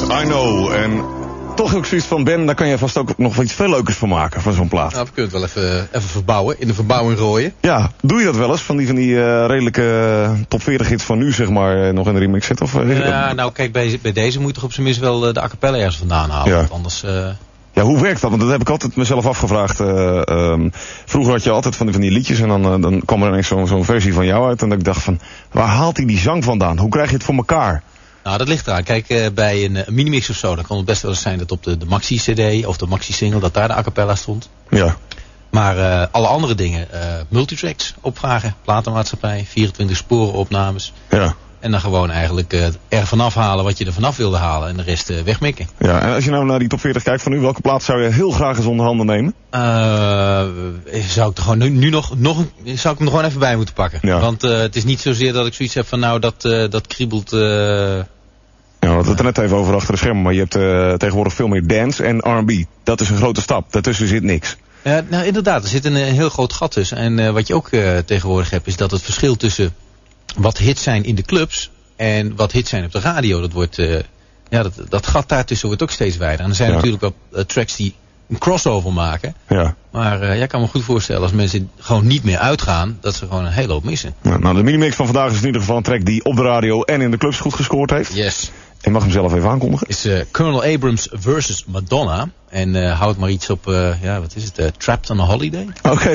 I Know. En toch ook zoiets van, Ben, daar kan je vast ook nog iets veel leukers van maken, van zo'n plaat. Nou, we kunnen het wel even verbouwen, in de verbouwing rooien. Ja, doe je dat wel eens, van die redelijke top 40 hits van nu, zeg maar, nog in de remix zit? Nou kijk, bij deze moet je toch op zijn minst wel de a cappella ergens vandaan halen, ja. Want anders... Ja, hoe werkt dat? Want dat heb ik altijd mezelf afgevraagd. Vroeger had je altijd van die liedjes en dan kwam er ineens zo'n versie van jou uit. En dat ik dacht van, waar haalt hij die zang vandaan? Hoe krijg je het voor elkaar? Nou, dat ligt eraan. Kijk, bij een minimix of zo, dan kan het best wel eens zijn dat op de maxi-cd of de maxi-single, dat daar de a cappella stond. Ja. Maar alle andere dingen, multitracks opvragen, platenmaatschappij, 24 sporen opnames. Ja. En dan gewoon eigenlijk er vanaf halen wat je er vanaf wilde halen en de rest wegmikken. Ja, en als je nou naar die top 40 kijkt van nu, welke plaat zou je heel graag eens onder handen nemen? Zou ik er gewoon zou ik hem er gewoon even bij moeten pakken. Ja. Want het is niet zozeer dat ik zoiets heb van nou dat kriebelt... Ja, we hadden het er net even over achter de schermen, maar je hebt tegenwoordig veel meer dance en R&B. Dat is een grote stap, daartussen zit niks. Ja, nou inderdaad, er zit een heel groot gat tussen. En wat je ook tegenwoordig hebt is dat het verschil tussen wat hits zijn in de clubs en wat hits zijn op de radio, dat wordt, dat gat daartussen wordt ook steeds wijder. En er zijn natuurlijk wel tracks die een crossover maken. Ja. Maar ik kan me goed voorstellen als mensen gewoon niet meer uitgaan, dat ze gewoon een hele hoop missen. Ja, nou, de minimix van vandaag is in ieder geval een track die op de radio en in de clubs goed gescoord heeft. Yes. En mag hem zelf even aankondigen. Is Colonel Abrams versus Madonna. En houdt maar iets op, wat is het, Trapped on a Holiday? Oké.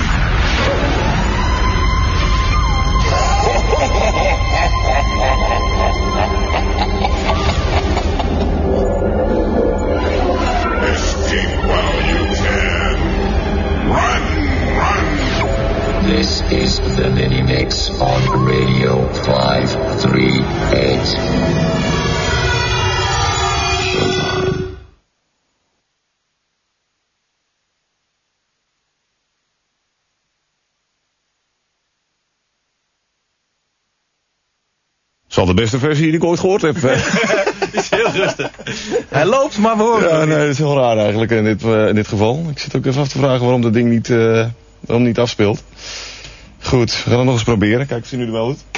This is the Minimix on Radio 538. Showtime. Zal de beste versie die ik ooit gehoord heb. Is heel rustig. Hij loopt, maar we horen. Ja, nee, dat is heel raar eigenlijk in dit geval. Ik zit ook even af te vragen waarom dat ding niet afspeelt. Goed, we gaan het nog eens proberen. Kijk, zien jullie wel goed?